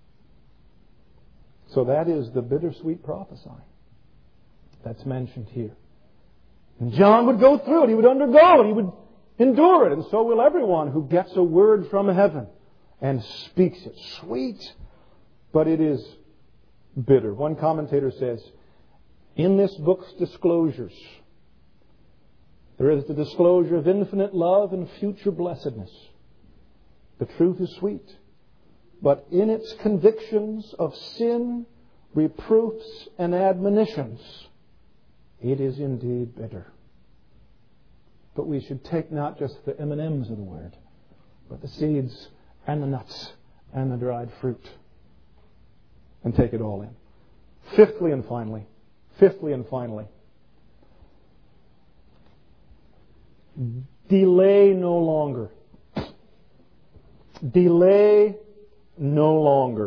So that is the bittersweet prophesying that's mentioned here. And John would go through it. He would undergo it. He would endure it. And so will everyone who gets a word from heaven and speaks it. Sweet, but it is bitter. One commentator says, in this book's disclosures, there is the disclosure of infinite love and future blessedness. The truth is sweet, but in its convictions of sin, reproofs, and admonitions, it is indeed bitter. But we should take not just the M&Ms of the Word, but the seeds and the nuts and the dried fruit, and take it all in. Fifthly and finally, delay no longer. Delay no longer.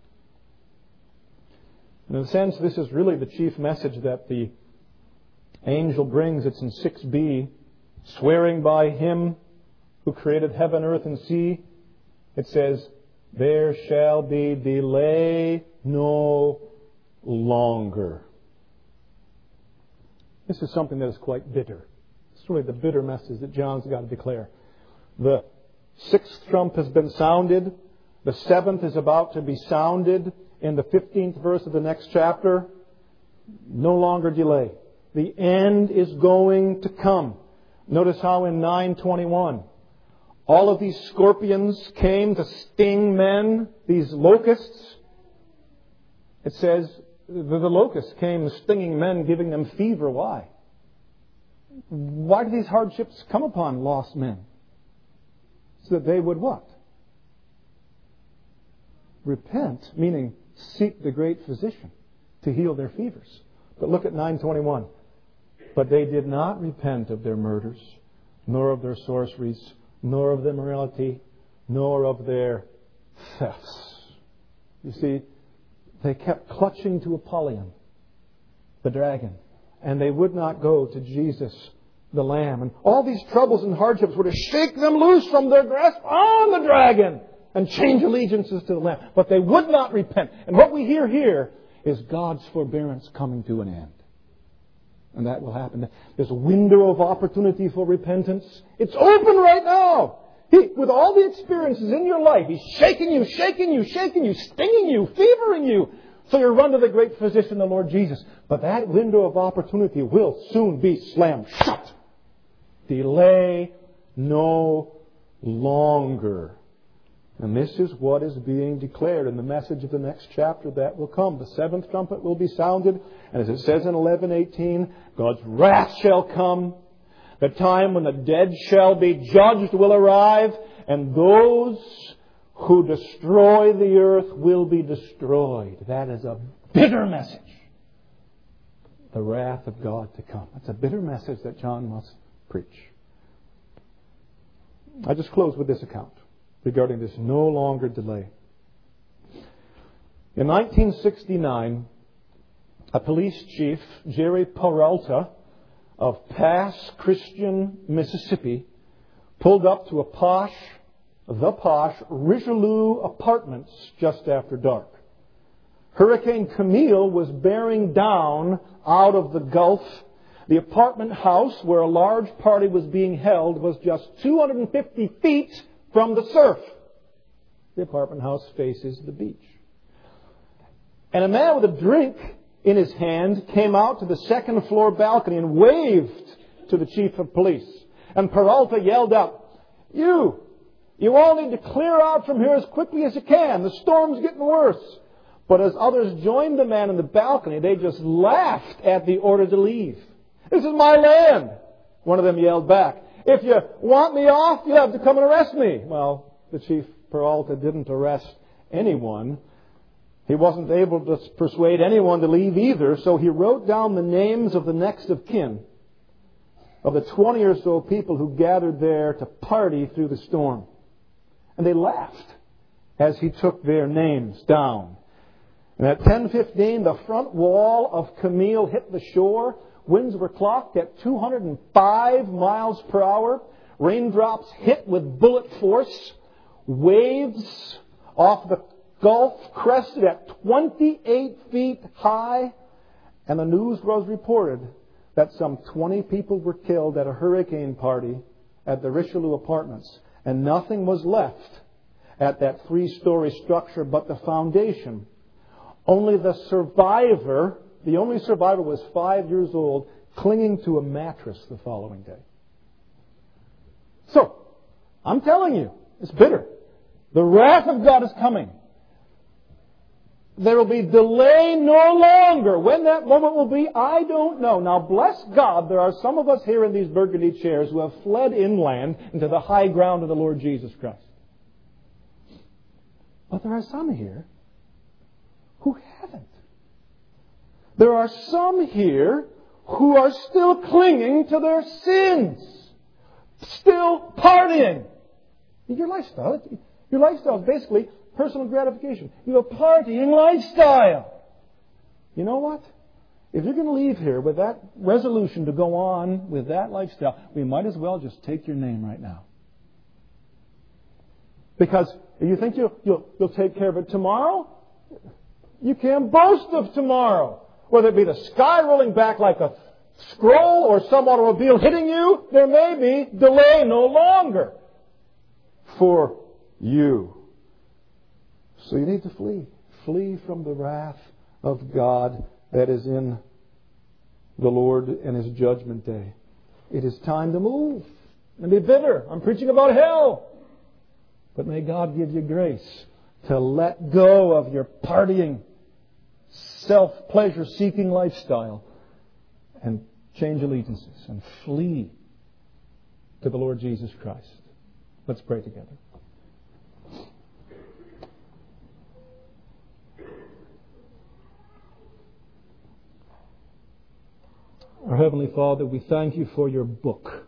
In a sense, this is really the chief message that the angel brings. It's in 6b, swearing by Him who created heaven, earth, and sea. It says, there shall be delay no longer. This is something that is quite bitter. It's really the bitter message that John's got to declare. The 6th trump has been sounded. The 7th is about to be sounded in the 15th verse of the next chapter. No longer delay. The end is going to come. Notice how in 9:21, all of these scorpions came to sting men, these locusts. It says the locusts came stinging men, giving them fever. Why? Why do these hardships come upon lost men? So that they would what? Repent, meaning seek the great physician to heal their fevers. But look at 9:21. But they did not repent of their murders, nor of their sorceries, nor of their immorality, nor of their thefts. You see, they kept clutching to Apollyon, the dragon, and they would not go to Jesus, the Lamb. And all these troubles and hardships were to shake them loose from their grasp on the dragon and change allegiances to the Lamb. But they would not repent. And what we hear here is God's forbearance coming to an end. And that will happen. There's a window of opportunity for repentance. It's open right now. With all the experiences in your life, He's shaking you, stinging you, fevering you. So you run to the great physician, the Lord Jesus. But that window of opportunity will soon be slammed shut. Delay no longer. And this is what is being declared in the message of the next chapter that will come. The 7th trumpet will be sounded. And as it says in 11:18, God's wrath shall come. The time when the dead shall be judged will arrive. And those who destroy the earth will be destroyed. That is a bitter message. The wrath of God to come. That's a bitter message that John must preach. I just close with this account regarding this no longer delay. In 1969, a police chief, Jerry Peralta, of Pass Christian, Mississippi, pulled up to the posh Richelieu Apartments just after dark. Hurricane Camille was bearing down out of the Gulf. The apartment house where a large party was being held was just 250 feet from the surf. The apartment house faces the beach. And a man with a drink in his hand came out to the second floor balcony and waved to the chief of police. And Peralta yelled out, You all need to clear out from here as quickly as you can. The storm's getting worse. But as others joined the man in the balcony, they just laughed at the order to leave. This is my land, one of them yelled back. If you want me off, you'll have to come and arrest me. Well, the chief Peralta didn't arrest anyone. He wasn't able to persuade anyone to leave either, so he wrote down the names of the next of kin, of the 20 or so people who gathered there to party through the storm. And they laughed as he took their names down. And at 10:15, the front wall of Camille hit the shore. Winds were clocked at 205 miles per hour. Raindrops hit with bullet force. Waves off the Gulf crested at 28 feet high. And the news was reported that some 20 people were killed at a hurricane party at the Richelieu Apartments. And nothing was left at that 3-story structure but the foundation. Only the only survivor was 5 years old, clinging to a mattress the following day. So, I'm telling you, it's bitter. The wrath of God is coming. There will be delay no longer. When that moment will be, I don't know. Now, bless God, there are some of us here in these burgundy chairs who have fled inland into the high ground of the Lord Jesus Christ. But there are some here who haven't. There are some here who are still clinging to their sins. Still partying. Your lifestyle is basically personal gratification. You have a partying lifestyle. You know what? If you're going to leave here with that resolution to go on with that lifestyle, we might as well just take your name right now. Because if you think you'll take care of it tomorrow, you can't boast of tomorrow. Whether it be the sky rolling back like a scroll or some automobile hitting you, there may be delay no longer for you. So you need to flee. Flee from the wrath of God that is in the Lord and His judgment day. It is time to move and be bitter. I'm preaching about hell. But may God give you grace to let go of your partying, self-pleasure seeking lifestyle and change allegiances and flee to the Lord Jesus Christ. Let's pray together. Our Heavenly Father, we thank You for Your book.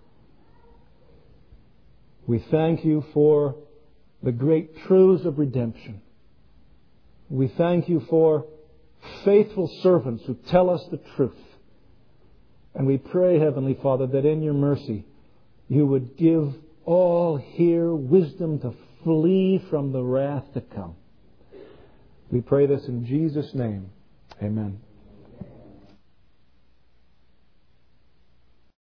We thank You for the great truths of redemption. We thank You for faithful servants who tell us the truth. And we pray, Heavenly Father, that in Your mercy You would give all here wisdom to flee from the wrath to come. We pray this in Jesus' name. Amen.